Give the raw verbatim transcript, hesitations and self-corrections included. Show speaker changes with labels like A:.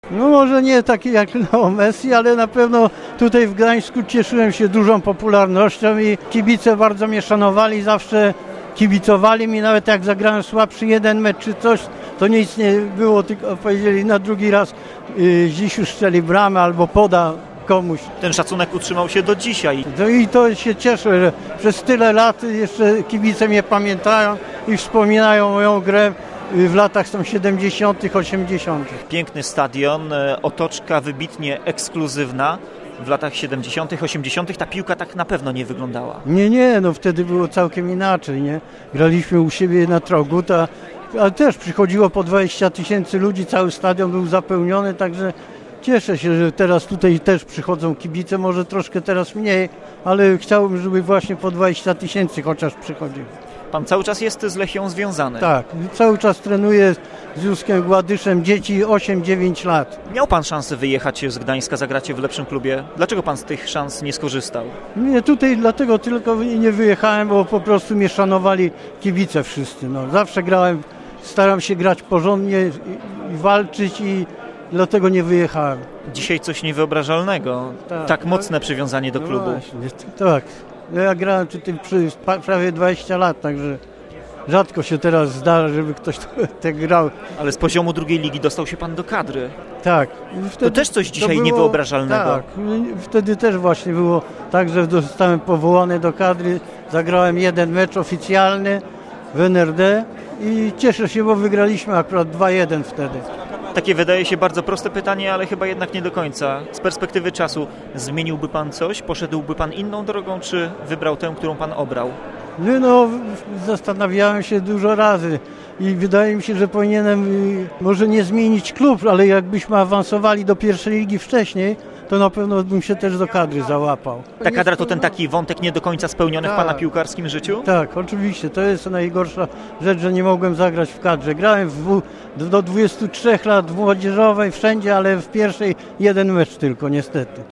A: No może nie taki jak Leo Messi, ale na pewno tutaj w Gdańsku cieszyłem się dużą popularnością i kibice bardzo mnie szanowali, zawsze kibicowali mi, nawet jak zagrałem słabszy jeden mecz czy coś, to nic nie było, tylko powiedzieli na drugi raz yy, dziś już strzeli bramę albo poda komuś.
B: Ten szacunek utrzymał się do dzisiaj.
A: No i to się cieszę, że przez tyle lat jeszcze kibice mnie pamiętają i wspominają moją grę w latach są siedemdziesiątych, osiemdziesiątych.
B: Piękny stadion, otoczka wybitnie ekskluzywna. W latach siedemdziesiątych, osiemdziesiątych ta piłka tak na pewno nie wyglądała.
A: Nie, nie, no wtedy było całkiem inaczej, nie? Graliśmy u siebie na Trogut, a, ale też przychodziło po dwadzieścia tysięcy ludzi, cały stadion był zapełniony, także cieszę się, że teraz tutaj też przychodzą kibice, może troszkę teraz mniej, ale chciałbym, żeby właśnie po dwadzieścia tysięcy chociaż przychodziło.
B: Pan cały czas jest z Lechią związany.
A: Tak, cały czas trenuję z Józkiem Gładyszem, dzieci osiem dziewięć lat.
B: Miał pan szansę wyjechać z Gdańska, zagrać w lepszym klubie. Dlaczego pan z tych szans nie skorzystał?
A: Nie, tutaj dlatego tylko nie wyjechałem, bo po prostu mnie szanowali kibice wszyscy. No, zawsze grałem, staram się grać porządnie i, i walczyć i dlatego nie wyjechałem.
B: Dzisiaj coś niewyobrażalnego. Tak, tak mocne przywiązanie do
A: no
B: klubu.
A: Właśnie, tak. Ja grałem przy tym przy prawie dwadzieścia lat, także rzadko się teraz zdarza, żeby ktoś tak grał.
B: Ale z poziomu drugiej ligi dostał się pan do kadry.
A: Tak.
B: Wtedy to też coś dzisiaj było, niewyobrażalnego.
A: Tak. Wtedy też właśnie było tak, że zostałem powołany do kadry. Zagrałem jeden mecz oficjalny w N R D i cieszę się, bo wygraliśmy akurat dwa jeden wtedy.
B: Takie wydaje się bardzo proste pytanie, ale chyba jednak nie do końca. Z perspektywy czasu zmieniłby pan coś? Poszedłby pan inną drogą, czy wybrał tę, którą pan obrał?
A: No, no zastanawiałem się dużo razy i wydaje mi się, że powinienem może nie zmienić klub, ale jakbyśmy awansowali do pierwszej ligi wcześniej, to na pewno bym się też do kadry załapał.
B: Ta kadra to ten taki wątek nie do końca spełniony
A: tak.
B: w pana piłkarskim życiu?
A: Tak, oczywiście. To jest najgorsza rzecz, że nie mogłem zagrać w kadrze. Grałem w, do dwudziestu trzech lat w młodzieżowej, wszędzie, ale w pierwszej jeden mecz tylko, niestety.